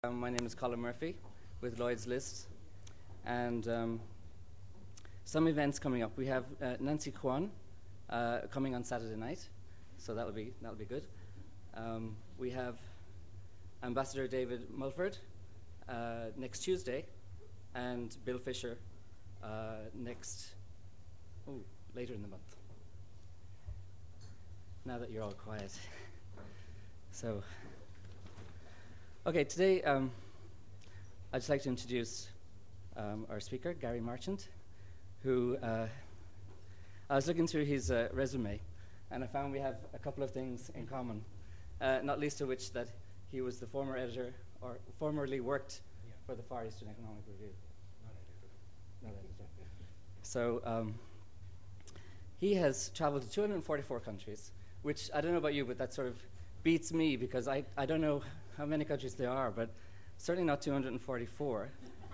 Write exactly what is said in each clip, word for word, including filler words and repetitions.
Um, my name is Colin Murphy with Lloyd's List, and um, some events coming up. We have uh, Nancy Kwan uh, coming on Saturday night, so that'll be that'll be good. Um, we have Ambassador David Mulford uh, next Tuesday, and Bill Fisher uh, next oh later in the month. Now that you're all quiet, so. Okay, today um, I'd just like to introduce um, our speaker, Gary Marchant, who uh, I was looking through his uh, resume, and I found we have a couple of things in common, uh, not least of which that he was the former editor, or formerly worked yeah. for the Far Eastern Economic Review. Not editor. Not editor. So um, he has traveled to two hundred forty-four countries, which I don't know about you, but that sort of beats me because I, I don't know how many countries there are, but certainly not two hundred forty-four.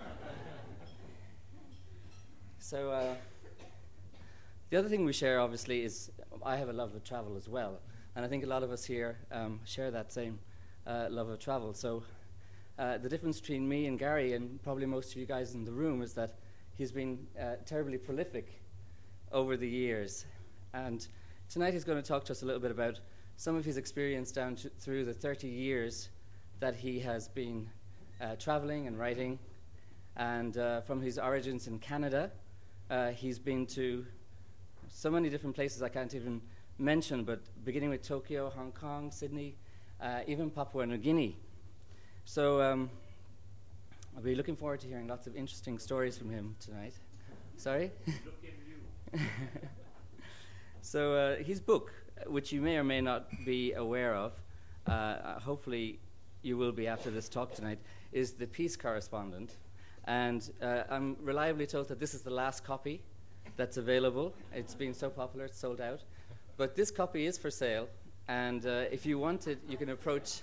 So uh, the other thing we share, obviously, is I have a love of travel as well, and I think a lot of us here um, share that same uh, love of travel. So uh, the difference between me and Gary, and probably most of you guys in the room, is that he's been uh, terribly prolific over the years. And tonight he's going to talk to us a little bit about some of his experience down to, through the thirty years that he has been uh, traveling and writing. And uh, from his origins in Canada, uh, he's been to so many different places I can't even mention, but beginning with Tokyo, Hong Kong, Sydney, uh, even Papua New Guinea. So um, I'll be looking forward to hearing lots of interesting stories from him tonight. Sorry? Look at you. So uh, his book, which you may or may not be aware of, uh, hopefully you will be after this talk tonight, is The Peace Correspondent. And uh, I'm reliably told that this is the last copy that's available. It's been so popular, it's sold out. But this copy is for sale, and uh, if you want it, you can approach...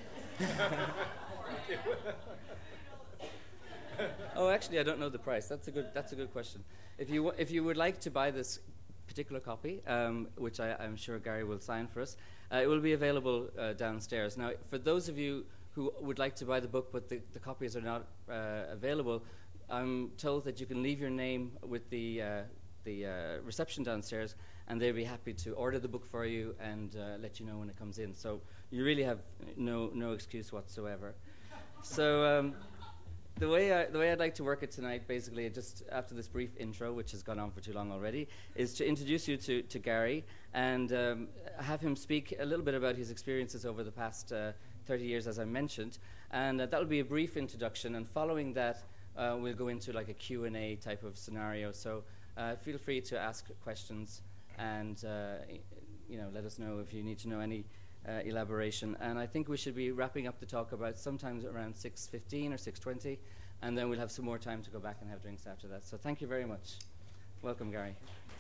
Oh, actually, I don't know the price. That's a good, that's a good question. If you, w- if you would like to buy this particular copy, um, which I, I'm sure Gary will sign for us, uh, it will be available uh, downstairs. Now, for those of you who would like to buy the book but the, the copies are not uh, available, I'm told that you can leave your name with the uh, the uh, reception downstairs, and they'll be happy to order the book for you and uh, let you know when it comes in. So you really have no no excuse whatsoever. So. Um, The way I, the way I'd like to work it tonight, basically, just after this brief intro, which has gone on for too long already, is to introduce you to, to Gary and um, have him speak a little bit about his experiences over the past uh, thirty years, as I mentioned. And uh, that will be a brief introduction. And following that, uh, we'll go into like a Q and A type of scenario. So uh, feel free to ask questions and uh, you know, let us know if you need to know any Uh, elaboration. And I think we should be wrapping up the talk about sometimes around six fifteen or six twenty, and then we'll have some more time to go back and have drinks after that. So thank you very much. Welcome, Gary.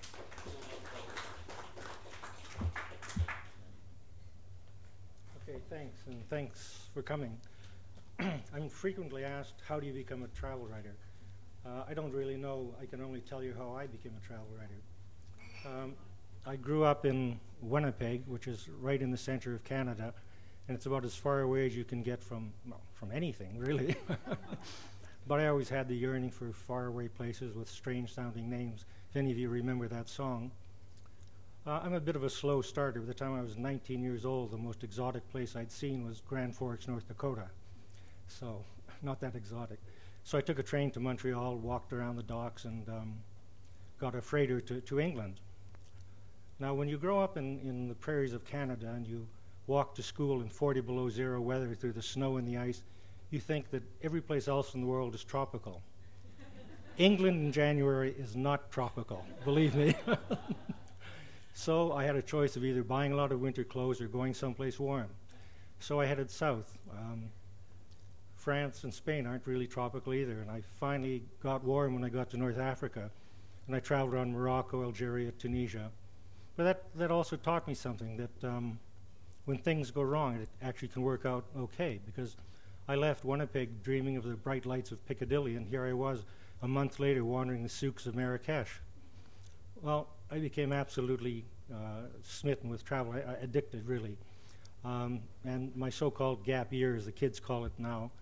Okay, thanks, and thanks for coming. I'm frequently asked, how do you become a travel writer? Uh, I don't really know. I can only tell you how I became a travel writer. Um, I grew up in Winnipeg, which is right in the center of Canada, and it's about as far away as you can get from, well, from anything, really. But I always had the yearning for faraway places with strange-sounding names, if any of you remember that song. Uh, I'm a bit of a slow starter. By the time I was nineteen years old, the most exotic place I'd seen was Grand Forks, North Dakota. So, not that exotic. So I took a train to Montreal, walked around the docks, and um, got a freighter to, to England. Now, when you grow up in, in the prairies of Canada and you walk to school in forty below zero weather through the snow and the ice, you think that every place else in the world is tropical. England in January is not tropical, believe me. So I had a choice of either buying a lot of winter clothes or going someplace warm. So I headed south. Um, France and Spain aren't really tropical either, and I finally got warm when I got to North Africa, and I traveled around Morocco, Algeria, Tunisia. But that, that also taught me something, that um, when things go wrong, it actually can work out okay, because I left Winnipeg dreaming of the bright lights of Piccadilly, and here I was a month later wandering the souks of Marrakesh. Well, I became absolutely uh, smitten with travel, I, I addicted really. Um, and my so-called gap year, as the kids call it now,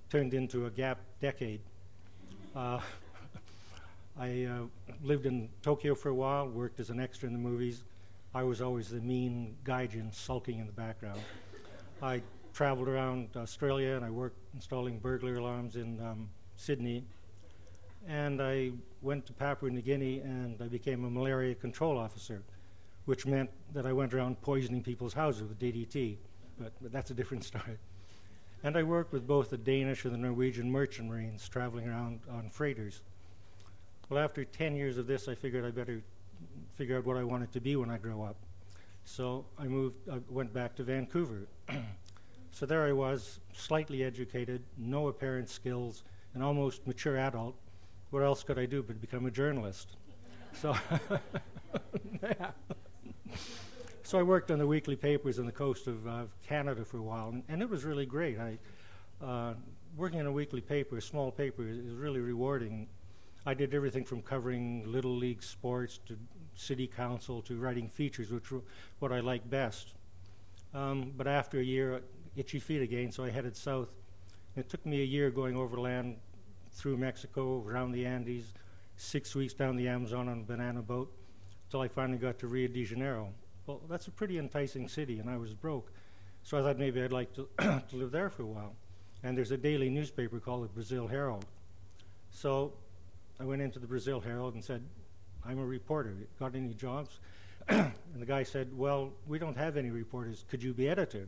turned into a gap decade. Uh, I uh, lived in Tokyo for a while, worked as an extra in the movies. I was always the mean gaijin sulking in the background. I traveled around Australia, and I worked installing burglar alarms in um, Sydney. And I went to Papua New Guinea, and I became a malaria control officer, which meant that I went around poisoning people's houses with D D T, but, but that's a different story. And I worked with both the Danish and the Norwegian merchant marines, traveling around on freighters. Well, after ten years of this, I figured I better figure out what I wanted to be when I grow up. So I moved, I went back to Vancouver. So there I was, slightly educated, no apparent skills, an almost mature adult. What else could I do but become a journalist? So, yeah. So I worked on the weekly papers on the coast of uh, Canada for a while, and, and it was really great. I, uh, working on a weekly paper, a small paper, is, is really rewarding. I did everything from covering Little League sports to city council to writing features, which were what I liked best. Um, but after a year, itchy feet again, so I headed south. It took me a year going overland through Mexico, around the Andes, six weeks down the Amazon on a banana boat, until I finally got to Rio de Janeiro. Well, that's a pretty enticing city, and I was broke. So I thought maybe I'd like to, to live there for a while. And there's a daily newspaper called the Brazil Herald. So I went into the Brazil Herald and said, I'm a reporter. Got any jobs? And the guy said, well, we don't have any reporters. Could you be editor?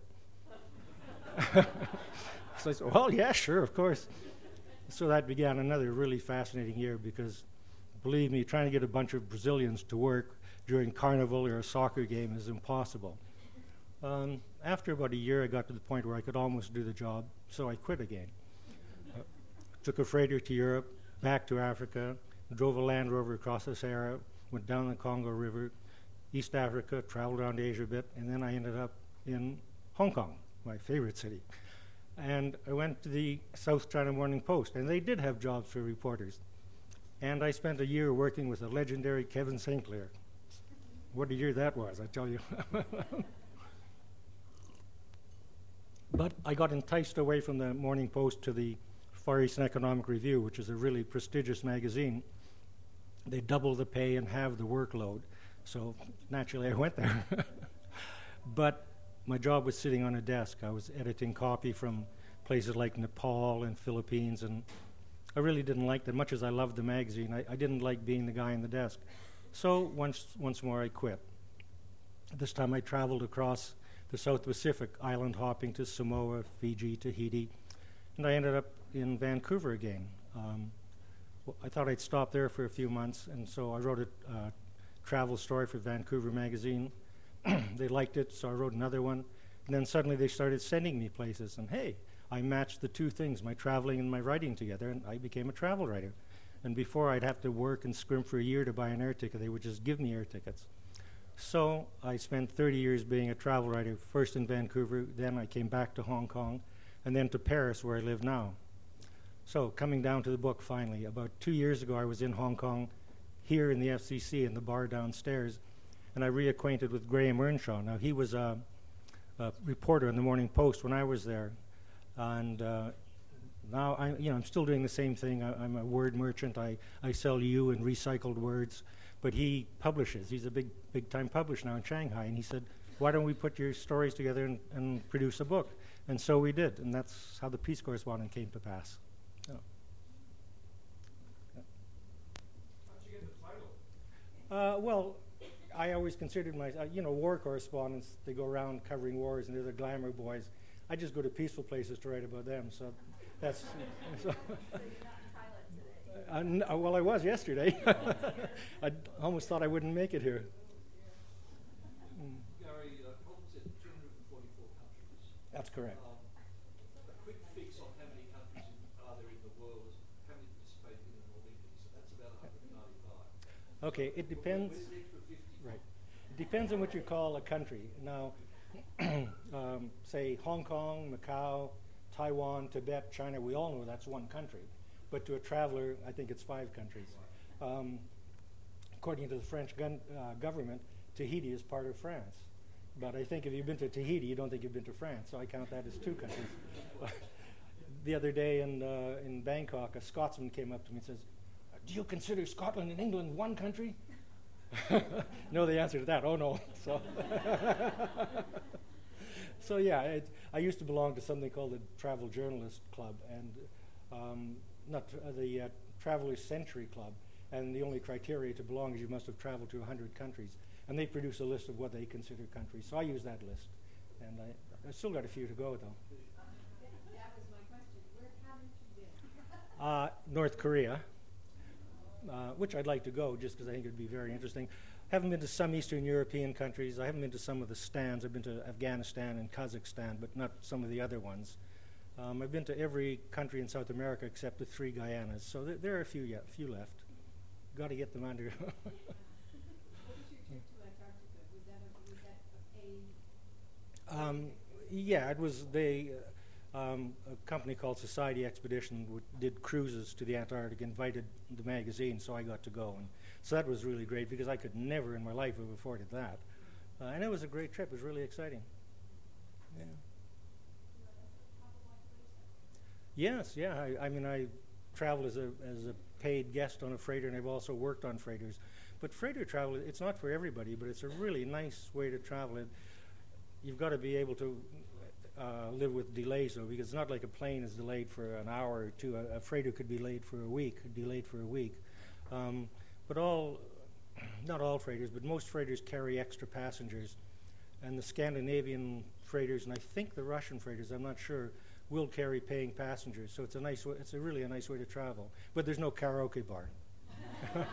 So I said, well, yeah, sure, of course. So that began another really fascinating year because, believe me, trying to get a bunch of Brazilians to work during Carnival or a soccer game is impossible. Um, after about a year, I got to the point where I could almost do the job, so I quit again. Uh, took a freighter to Europe, back to Africa, drove a Land Rover across the Sahara, went down the Congo River, East Africa, traveled around Asia a bit, and then I ended up in Hong Kong, my favorite city. And I went to the South China Morning Post, and they did have jobs for reporters. And I spent a year working with the legendary Kevin Saint Clair. What a year that was, I tell you. But I got enticed away from the Morning Post to the Far Eastern Economic Review, which is a really prestigious magazine. They double the pay and halve the workload. So naturally I went there. But my job was sitting on a desk. I was editing copy from places like Nepal and Philippines, and I really didn't like that. Much as I loved the magazine, I, I didn't like being the guy on the desk. So once, once more I quit. This time I traveled across the South Pacific, island hopping to Samoa, Fiji, Tahiti, and I ended up in Vancouver again. Um, well, I thought I'd stop there for a few months, and so I wrote a uh, travel story for Vancouver Magazine. They liked it, so I wrote another one. And then suddenly they started sending me places, and hey, I matched the two things, my traveling and my writing together, and I became a travel writer. And before I'd have to work and scrimp for a year to buy an air ticket, they would just give me air tickets. So I spent thirty years being a travel writer, first in Vancouver, then I came back to Hong Kong, and then to Paris, where I live now. So coming down to the book finally, about two years ago I was in Hong Kong, here in the F C C in the bar downstairs, and I reacquainted with Graham Earnshaw. Now he was a, a reporter in the Morning Post when I was there, and uh, now I, you know, I'm still doing the same thing. I, I'm a word merchant. I, I sell you and recycled words, but he publishes. He's a big, big-time publisher now in Shanghai, and he said, "Why don't we put your stories together and, and produce a book?" And so we did, and that's how the Peace Correspondent came to pass. Oh. How'd you get the title? Uh, well, I always considered my, uh, you know, war correspondents. They go around covering wars, and they're the glamour boys. I just go to peaceful places to write about them. So that's. So, so you're not in Thailand today? Uh, n- uh, well, I was yesterday. I almost thought I wouldn't make it here. Mm. Gary, uh, Colton said two hundred forty-four countries. That's correct. Um, a quick fix on how many countries in, are there in the world is how many participate in an Olympics, and that's about one hundred ninety-five. Okay, it depends. Where's the extra fifty? Right. It depends on what you call a country. Now, um, say Hong Kong, Macau, Taiwan, Tibet, China, we all know that's one country. But to a traveler, I think it's five countries. Um, according to the French gun, uh, government, Tahiti is part of France. But I think if you've been to Tahiti, you don't think you've been to France. So I count that as two countries. the other day in, uh, in Bangkok, a Scotsman came up to me and says, do you consider Scotland and England one country? Know the answer to that? Oh, no. So, so yeah, it, I used to belong to something called the Travel Journalist Club, and um, not tr- uh, the uh, Traveler's Century Club, and the only criteria to belong is you must have traveled to one hundred countries, and they produce a list of what they consider countries. So I use that list, and I, I still got a few to go, though. That was my question. Where haven't you been? Uh, North Korea, uh, which I'd like to go just because I think it'd be very interesting. Haven't been to some Eastern European countries. I haven't been to some of the stands. I've been to Afghanistan and Kazakhstan, but not some of the other ones. Um, I've been to every country in South America except the three Guyanas. So th- there are a few yet, few left. Got to get them under. What was your trip to Antarctica? Was that a, was that a paid? Um, yeah, it was they, uh, um, a company called Society Expedition w- did cruises to the Antarctic, invited the magazine, so I got to go. And so that was really great because I could never in my life have afforded that. Uh, and it was a great trip. It was really exciting. Yeah. Yes, yeah. I, I mean, I traveled as a as a paid guest on a freighter, and I've also worked on freighters. But freighter travel, it's not for everybody, but it's a really nice way to travel. And you've got to be able to uh, live with delays, though, because it's not like a plane is delayed for an hour or two. A, a freighter could be late for a week, delayed for a week. Um, but all, not all freighters, but most freighters carry extra passengers. And the Scandinavian freighters, and I think the Russian freighters, I'm not sure, will carry paying passengers. So it's a nice way, it's a really a nice way to travel. But there's no karaoke bar. When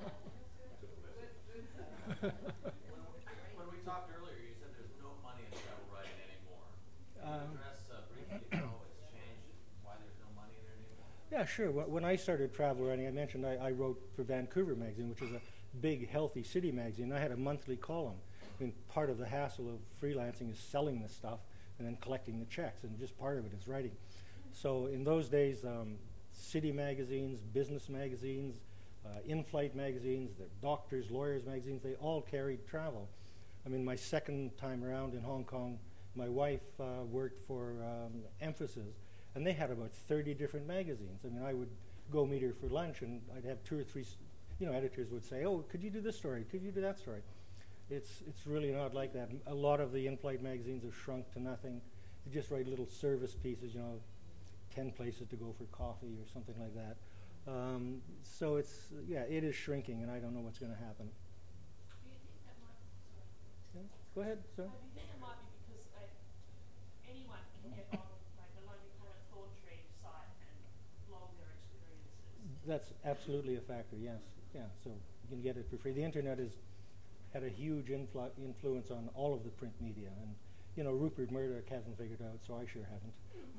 we talked earlier, you said there's no money in travel writing anymore. Can you Um, address uh, briefly how it's changed, why there's no money in it anymore? Yeah, sure. Wh- When I started travel writing, I mentioned I, I wrote for Vancouver Magazine, which is a big, healthy city magazine. I had a monthly column. I mean, part of the hassle of freelancing is selling the stuff and then collecting the checks, and just part of it is writing. So in those days, um, city magazines, business magazines, uh, in-flight magazines, the doctors, lawyers magazines, they all carried travel. I mean, my second time around in Hong Kong, my wife uh, worked for um, Emphasis, and they had about thirty different magazines. I mean, I would go meet her for lunch, and I'd have two or three, s- you know, editors would say, oh, could you do this story? Could you do that story? It's it's really not like that. A lot of the in-flight magazines have shrunk to nothing. They just write little service pieces, you know, ten places to go for coffee or something like that. Um, so it's, yeah, it is shrinking, and I don't know what's going to happen. Do you think that might, sorry, Yeah, go ahead, sir. uh, do you think that might be because like, anyone can get on like the Lonely Planet Thought Tree site and blog their experiences? That's absolutely a factor, yes. Yeah, so you can get it for free. The internet has had a huge influ- influence on all of the print media, and you know, Rupert Murdoch hasn't figured out, so I sure haven't.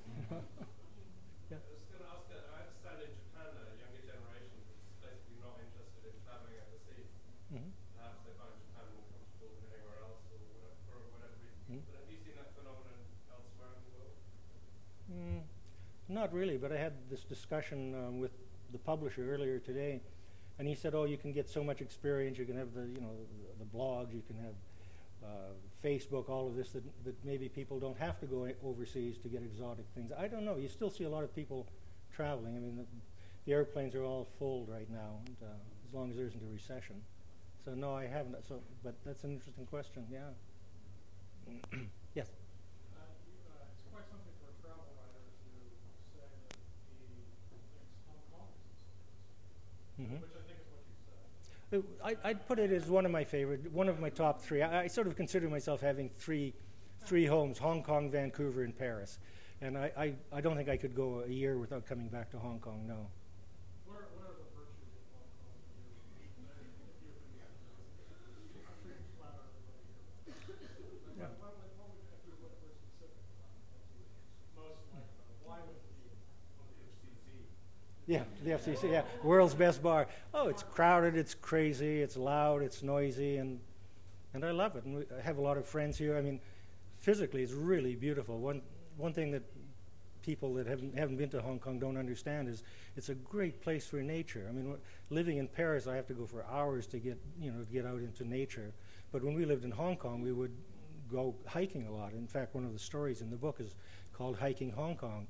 I was going to ask that. I understand in Japan, a younger generation is basically not interested in traveling overseas. Mhm. Perhaps they find Japan more comfortable than anywhere else, or whatever, for whatever reason. Mhm. But have you seen that phenomenon elsewhere in the world? Mm, not really, but I had this discussion um, with the publisher earlier today, and he said, "Oh, you can get so much experience. You can have the, you know, the, the blogs. You can have uh, Facebook. All of this that, that maybe people don't have to go a- overseas to get exotic things. I don't know. You still see a lot of people traveling. I mean, the, the airplanes are all full right now, and, uh, as long as there isn't a recession. So no, I haven't. So, but that's an interesting question. Yeah. Yes. Uh, you, uh, it's quite something for a travel writer to say that he thinks Hong Kong is his Mm-hmm. which I think is what you said. I, I'd put it as one of my favorite, one of my top three. I, I sort of consider myself having three, three homes: Hong Kong, Vancouver, and Paris. And I, I, I don't think I could go a year without coming back to Hong Kong. No. What are, what are the virtues of Hong Kong that you, that if you could be I'm sure you flatter everybody here. Yeah. What, what, what would, if you were more specific about it, that you most like about it? Why would it be on the H C C? Yeah, the F C C. Yeah, world's best bar. Oh, it's crowded. It's crazy. It's loud. It's noisy, and and I love it. And we, I have a lot of friends here. I mean, physically, it's really beautiful. One one thing that people that haven't haven't been to Hong Kong don't understand is it's a great place for nature. I mean, wh- living in Paris, I have to go for hours to get you know to get out into nature. But when we lived in Hong Kong, we would go hiking a lot. In fact, one of the stories in the book is called "Hiking Hong Kong,"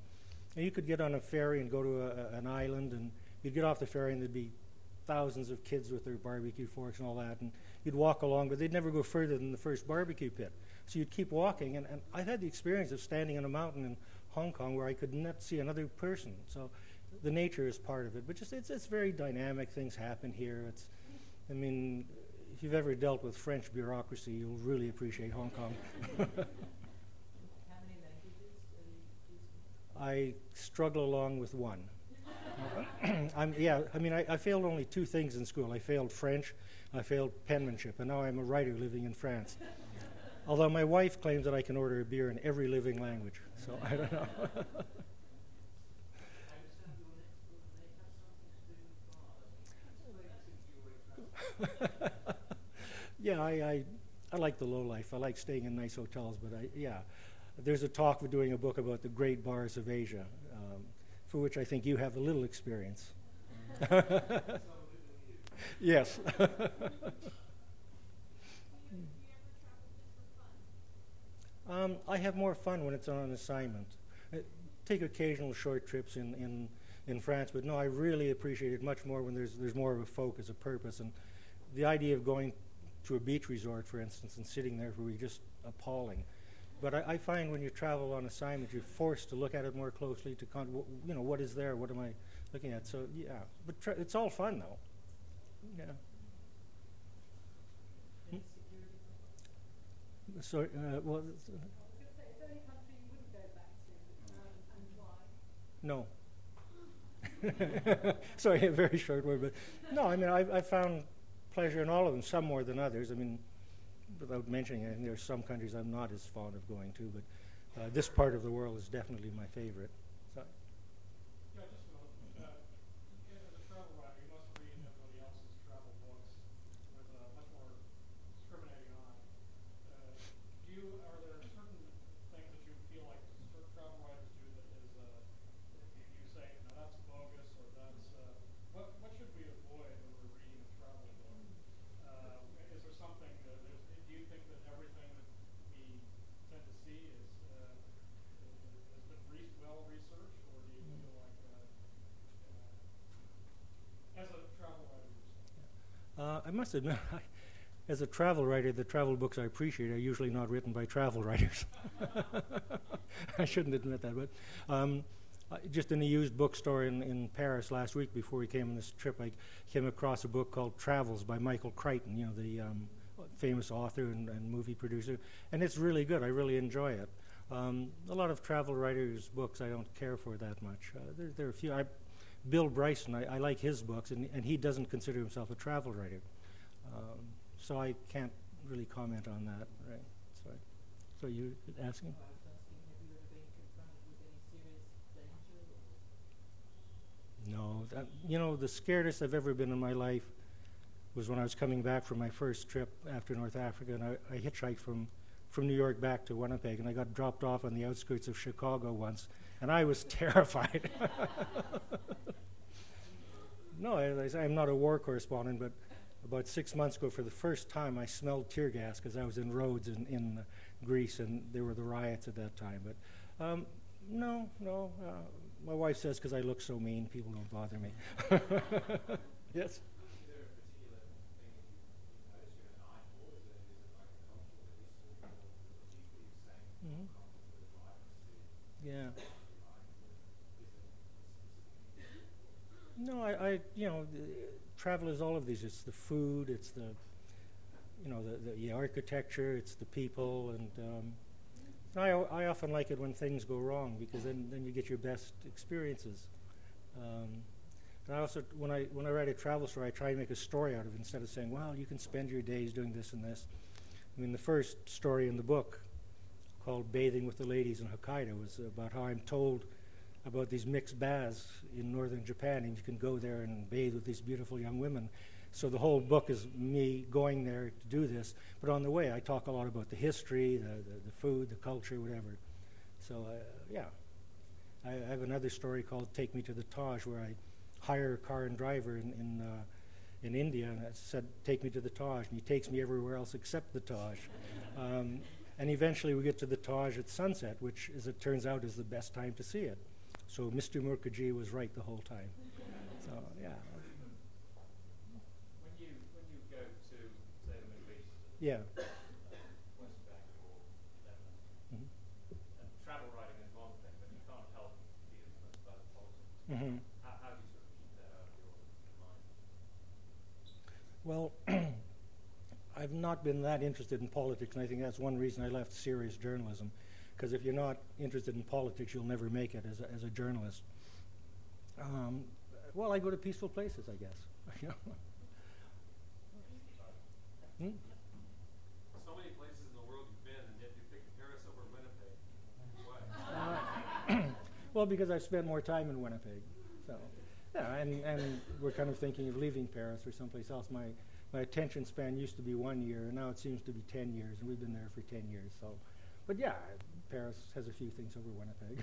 And you could get on a ferry and go to a, a, an island, and you'd get off the ferry and there'd be thousands of kids with their barbecue forks and all that, and you'd walk along, but they'd never go further than the first barbecue pit. So you'd keep walking, and, and I had the experience of standing on a mountain in Hong Kong where I could not see another person. So the nature is part of it, but just it's it's very dynamic. Things happen here. It's, I mean, if you've ever dealt with French bureaucracy, you'll really appreciate Hong Kong. How many languages do you speak? I struggle along with one. I'm, yeah, I mean, I, I failed only two things in school. I failed French, I failed penmanship, and now I'm a writer living in France. Although my wife claims that I can order a beer in every living language, so I don't know. Yeah, I, I I like the low life. I like staying in nice hotels, but I yeah, there's a talk of doing a book about the great bars of Asia, um, for which I think you have a little experience. Yes. um, I have more fun when it's on an assignment. I take occasional short trips in, in, in France, but no, I really appreciate it much more when there's there's more of a focus, a purpose, and the idea of going to a beach resort, for instance, and sitting there would be just appalling. But I, I find when you travel on assignment, you're forced to look at it more closely. To con- w- you know, what is there? What am I looking at? So yeah, but tra- it's all fun though. Yeah. Any security problems? So uh, well, I was going to say, is there any country you wouldn't go back to, um, and why? no. Sorry, a very short word, but no. I mean, I've, I've found pleasure in all of them, some more than others. I mean, without mentioning it, there are some countries I'm not as fond of going to, but uh, this part of the world is definitely my favorite. So, Yeah, just uh, uh, as a travel writer, you must read everybody else's travel books with a much more discriminating eye. Uh, do you, are there certain things that you feel like certain travel writers do that is, uh, you, you say, now that's bogus, or that's, uh, what, what should we avoid when we're reading a travel book? Uh, is there something, uh, there's, do you think that everything that we tend to see is, uh, has been re- well researched, or do you feel like, uh, uh, as a travel writer yourself? uh, I must admit, I, as a travel writer, the travel books I appreciate are usually not written by travel writers. I shouldn't admit that, but um, I, just in a used bookstore in, in Paris last week before we came on this trip, I came across a book called Travels by Michael Crichton, you know, the um, famous author and, and movie producer, and it's really good. I really enjoy it. Um, a lot of travel writers' books I don't care for that much. Uh, there, there are a few. I, Bill Bryson, I, I like his books, and, and he doesn't consider himself a travel writer. Um, so I can't really comment on that, right? So, so you're asking? I was asking, have you ever been confronted with any serious danger? Or? No. That, you know, the scaredest I've ever been in my life was when I was coming back from my first trip after North Africa, and I, I hitchhiked from, from New York back to Winnipeg, and I got dropped off on the outskirts of Chicago once, and I was terrified. No, I, I, I'm not a war correspondent, but about six months ago, for the first time, I smelled tear gas because I was in Rhodes in, in uh, Greece, and there were the riots at that time. But um, no, no. Uh, my wife says because I look so mean, people don't bother me. Yes? Mm-hmm. Yeah. No, I, I you know, the, travel is all of these. It's the food, it's the, you know, the, the, the architecture, it's the people, and um, I, I often like it when things go wrong because then, then you get your best experiences. Um, and I also, when I when I write a travel story, I try to make a story out of it instead of saying, well, you can spend your days doing this and this. I mean, the first story in the book, called Bathing with the Ladies in Hokkaido, was about how I'm told about these mixed baths in northern Japan, and you can go there and bathe with these beautiful young women. So the whole book is me going there to do this, but on the way I talk a lot about the history, the, the, the food, the culture, whatever. So uh, yeah, I, I have another story called Take Me to the Taj, where I hire a car and driver in in, uh, in India, and I said, take me to the Taj, and he takes me everywhere else except the Taj. Um, and eventually we get to the Taj at sunset, which, as it turns out, is the best time to see it. So Mister Mukherjee was right the whole time. So yeah, When you when you go to say the Middle East, yeah. uh, West Bank or Lebanon, Mhm. and travel writing is one thing, but you can't help be influenced by the politics. Mhm. How, how do you sort of keep that out of your mind? Well, I've not been that interested in politics, and I think that's one reason I left serious journalism. Because if you're not interested in politics, you'll never make it as a, as a journalist. Um, well, I go to peaceful places, I guess. Hmm? So many places in the world you've been, and yet you picked Paris over Winnipeg. Why? Uh, well, because I've spent more time in Winnipeg. So, yeah, and, and we're kind of thinking of leaving Paris or someplace else. My my attention span used to be one year, and now it seems to be ten years, and we've been there for ten years. So, but yeah, Paris has a few things over Winnipeg.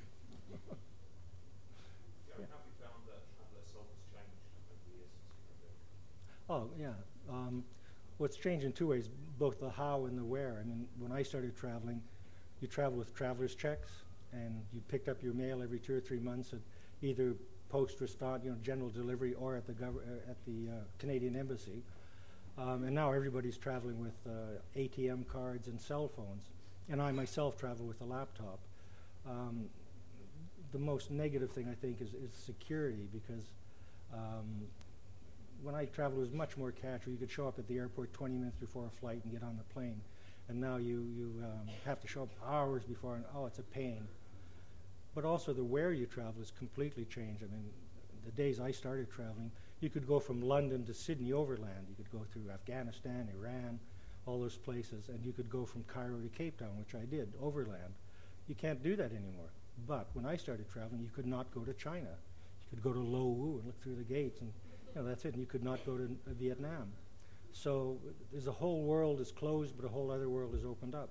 Yeah, have you found that travel itself has changed over the years since you've been there? Oh, yeah. Um, well, it's changed in two ways, both the how and the where. I mean, when I started traveling, you traveled with traveler's checks, and you picked up your mail every two or three months at either post restaurant, you know, general delivery, or at the gov- uh, at the uh, Canadian Embassy. Um, and now everybody's traveling with uh, A T M cards and cell phones. And I myself travel with a laptop. Um, the most negative thing, I think, is, is security, because um, when I traveled, it was much more casual. You could show up at the airport twenty minutes before a flight and get on the plane. And now you, you um, have to show up hours before, and oh, it's a pain. But also the where you travel has completely changed. I mean, the days I started traveling, you could go from London to Sydney overland. You could go through Afghanistan, Iran, all those places, and you could go from Cairo to Cape Town, which I did, overland. You can't do that anymore. But when I started traveling, you could not go to China. You could go to Lo Wu and look through the gates, and you know, that's it. And you could not go to uh, Vietnam. So there's a whole world is closed, but a whole other world is opened up.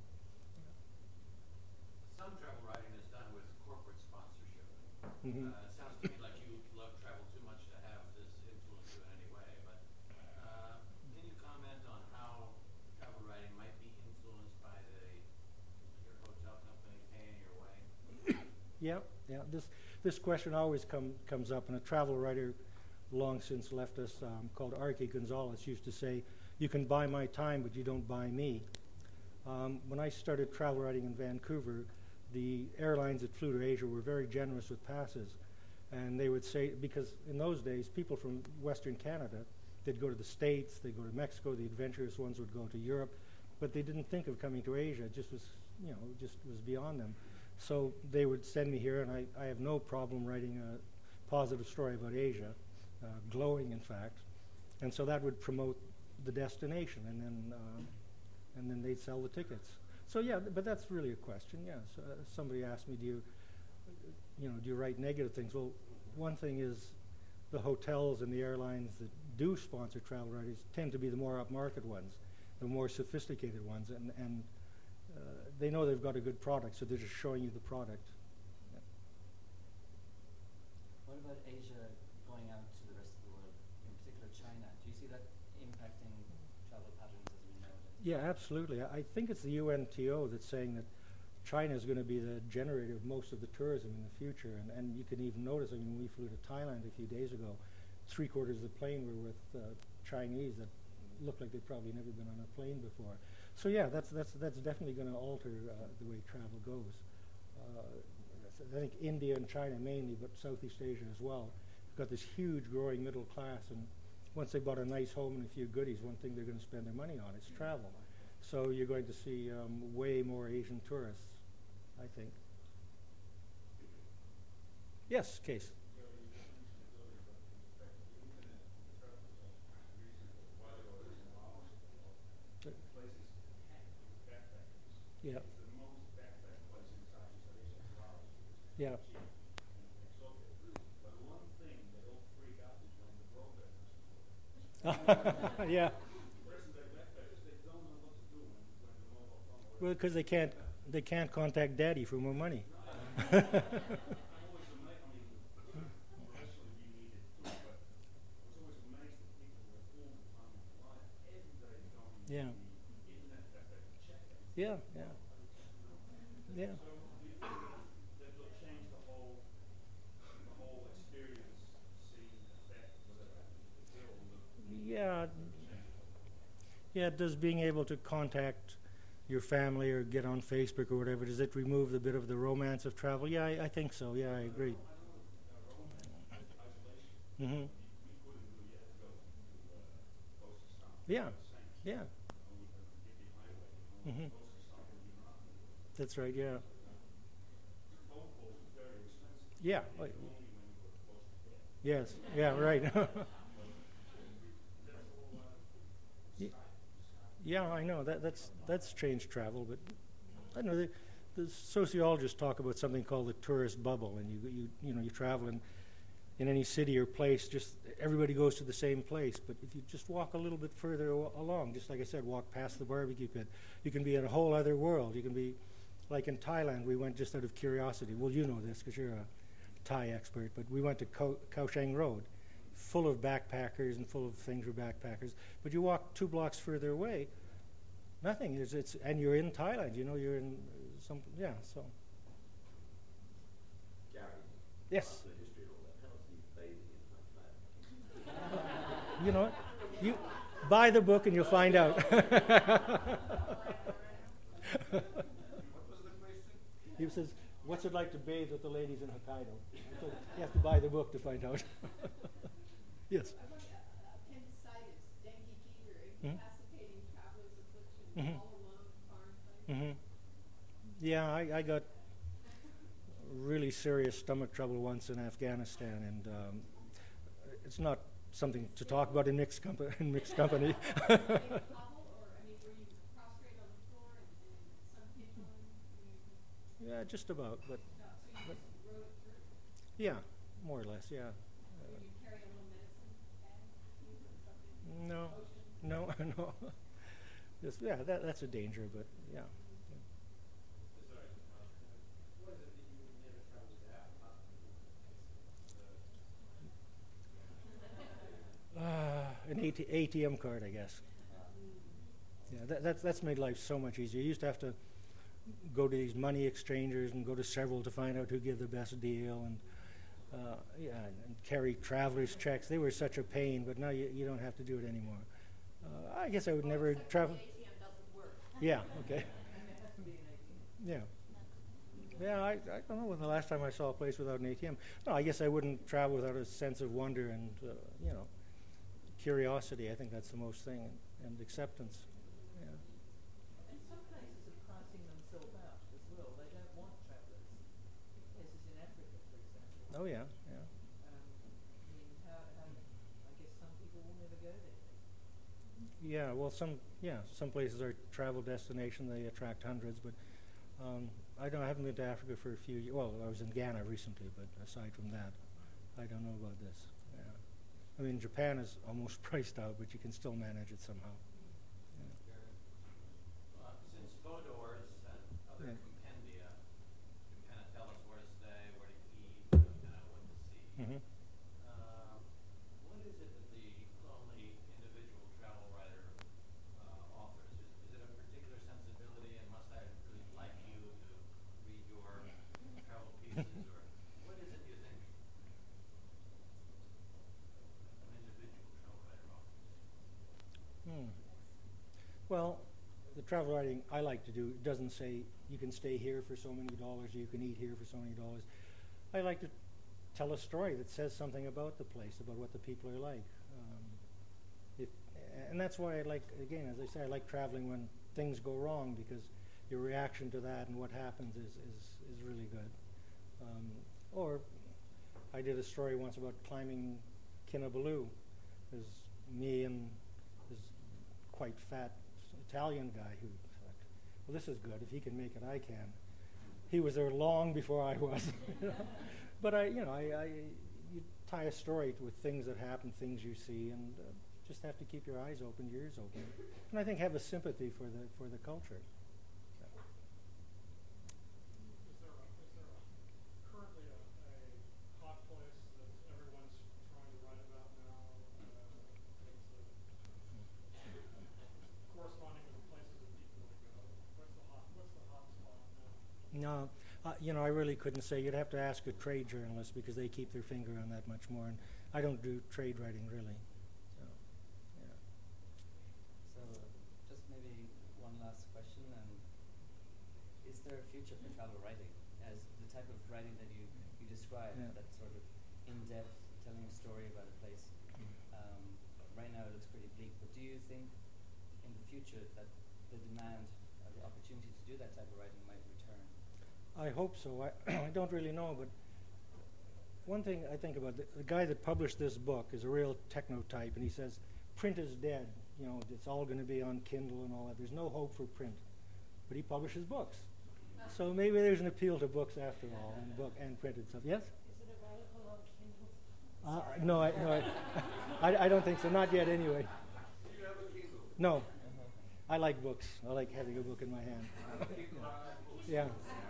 Some travel writing is done with corporate sponsorship. Mm-hmm. Uh, it sounds to me like you love travel too much to have this influence you in any way. But uh, can you comment on how travel writing might be influenced by the your hotel company paying your way? Yeah, yeah. This this question always come, comes up, and a travel writer long since left us um, called Archie Gonzalez used to say, "You can buy my time, but you don't buy me." Um, when I started travel writing in Vancouver, the airlines that flew to Asia were very generous with passes, and they would say, because in those days, people from Western Canada, they'd go to the States, they'd go to Mexico, the adventurous ones would go to Europe, but they didn't think of coming to Asia. It just was, you know, just was beyond them. So they would send me here, and I, I have no problem writing a positive story about Asia, uh, glowing, in fact. And so that would promote the destination, and then um, and then they'd sell the tickets. So yeah, th- but that's really a question. Yes, uh, somebody asked me, do you, you know, do you write negative things? Well, one thing is, the hotels and the airlines that do sponsor travel writers tend to be the more upmarket ones, the more sophisticated ones, and and uh, they know they've got a good product, so they're just showing you the product. Yeah. What about Asia going out to the rest of the world, in particular China? Do you see that impacting travel patterns as we know it? Yeah, absolutely. I I think it's the U N T O that's saying that China is going to be the generator of most of the tourism in the future. And, and you can even notice, I mean, we flew to Thailand a few days ago. Three quarters of the plane were with uh, Chinese that looked like they'd probably never been on a plane before. So yeah, that's that's that's definitely going to alter uh, the way travel goes. Uh, I think India and China mainly, but Southeast Asia as well, have got this huge growing middle class, and once they bought a nice home and a few goodies, one thing they're going to spend their money on is travel. So you're going to see um, way more Asian tourists, I think. Yes, Case. Yeah. Yeah. Yeah. Well, because they can't they can't contact Daddy for more money. Yeah. Yeah. Yeah. Yeah. Yeah, does being able to contact your family or get on Facebook or whatever, does it remove the bit of the romance of travel? Yeah, I, I think so. Yeah, I agree. Mm-hmm. Yeah, yeah. Mm-hmm. That's right, yeah. Yeah. Like, yes, yeah, right. Y- yeah, I know. That, that's, that's changed travel, but I don't know. The, the sociologists talk about something called the tourist bubble, and you, you, you know, you travel in, in any city or place, just everybody goes to the same place. But if you just walk a little bit further o- along, just like I said, walk past the barbecue pit, you can be in a whole other world. You can be, like in Thailand, we went just out of curiosity. Well, you know this because you're a Thai expert, but we went to Khao Khao Shang Road, full of backpackers and full of things for backpackers. But you walk two blocks further away, nothing. It's, it's and you're in Thailand. You know, you're in uh, some yeah. So Gary, yes. the history of all that. How do you bathing in that? You know what? You buy the book and you'll find out. What was the question? He says, "What's it like to bathe with the ladies in Hokkaido?" So you have to buy the book to find out. Yes. I want uh, appendicitis, dengue fever, Mhm. incapacitating traveler's affliction Mhm. all along foreign flights. Hmm. Yeah, I, I got really serious stomach trouble once in Afghanistan, and um, it's not something to talk about in mixed, compa- in mixed company. Did you hobble, or, I mean, were you prostrate on the floor and, and some pendulum? I mean, Yeah, just about, but no, so you But- just rode it through? yeah, more or less, yeah. Would you carry a little medicine bag with you or something? No, Potion? no, no. Just, yeah, that, that's a danger, but yeah. Sorry, uh, what is it that you would never travel without? apart from- Uh, an A T- A T M card, I guess. Yeah, that, that's, that's made life so much easier. You used to have to go to these money exchangers and go to several to find out who gave the best deal, and uh, yeah, and, and carry traveler's checks. They were such a pain, but now you, you don't have to do it anymore. Uh, I guess I would never travel. A T M doesn't work. Yeah, okay. And there has to be an A T M. Yeah. Yeah, I, I don't know when the last time I saw a place without an A T M. No, I guess I wouldn't travel without a sense of wonder and, uh, you know, curiosity. I think that's the most thing, and, and acceptance. Yeah. And some places are pricing themselves out as well. They don't want travellers. Places in Africa, for example. Oh, yeah, yeah. Um, I mean, how, how, I guess some people will never go there. Yeah, well, some yeah, some places are travel destination. They attract hundreds, but um, I don't. I haven't been to Africa for a few years. Well, I was in Ghana recently, but aside from that, I don't know about this. Yeah, I mean, Japan is almost priced out, but you can still manage it somehow. Yeah. Uh, since Vodors and other Yeah. compendia can kind of tell us where to stay, where to eat, kind of what to see. Mm-hmm. Um, what is it that the lonely individual travel writer uh, offers? Is, is it a particular sensibility, and must I really like you to read your travel pieces, or what is it you think an individual travel writer offers? Hmm. Well, the travel writing I like to do doesn't say you can stay here for so many dollars, you can eat here for so many dollars. I like to tell a story that says something about the place, about what the people are like. Um, if, and that's why I like, again, as I say, I like traveling when things go wrong, because your reaction to that and what happens is, is, is really good. Um, or I did a story once about climbing Kinabalu. There's me and this quite fat Italian guy who thought, well, this is good. If he can make it, I can. He was there long before I was. You know? But I, you know, I, I, you tie a story with things that happen, things you see, and uh, just have to keep your eyes open, your ears open, and I think have a sympathy for the for the culture. Is there a, is there a, currently a, a hot place that everyone's trying to write about now? Uh, things that corresponding with the places that people want to go. What's the hot, what's the hot spot now? No, uh, you know, I really couldn't say. You'd have to ask a trade journalist because they keep their finger on that much more, and I don't do trade writing really. So, yeah. So question. Um, is there a future for travel writing as the type of writing that you, you describe, Yeah. that sort of in-depth telling a story about a place? Um, right now it looks pretty bleak, but do you think in the future that the demand or the opportunity to do that type of writing might return? I hope so. I, I don't really know, but one thing I think about, the, the guy that published this book is a real techno-type, and he says, print is dead. You know, it's all going to be on Kindle and all that. There's no hope for print. But he publishes books. So maybe there's an appeal to books after all, and book and printed stuff. Yes? Is it available on Kindle? Uh, no, I, no I, I, I don't think so. Not yet, anyway. Do you have a Kindle? No. I like books. I like having a book in my hand. Yeah.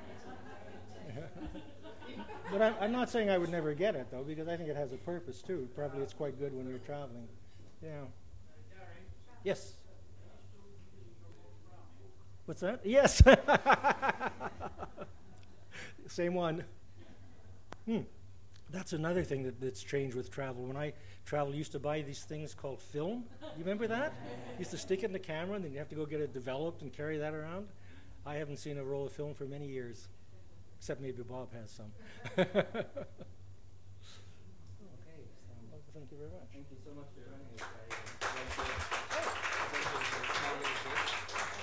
But I'm, I'm not saying I would never get it, though, because I think it has a purpose, too. Probably it's quite good when you're traveling. Yeah. Yes. What's that? Yes. Same one. Hmm. That's another thing that, that's changed with travel. When I travel, I used to buy these things called film. You remember that? Used to stick it in the camera, and then you have to go get it developed and carry that around. I haven't seen a roll of film for many years, except maybe Bob has some. Okay, so Well, thank you very much. thank you so much for joining us. I, uh, like to- like to small little gift.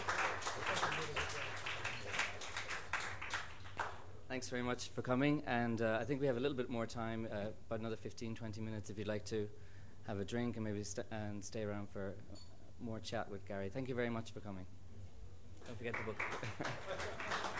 Thanks very much for coming, and uh, I think we have a little bit more time, uh, about another fifteen, twenty minutes if you'd like to have a drink and maybe st- and stay around for more chat with Gary. Thank you very much for coming. Don't forget the book.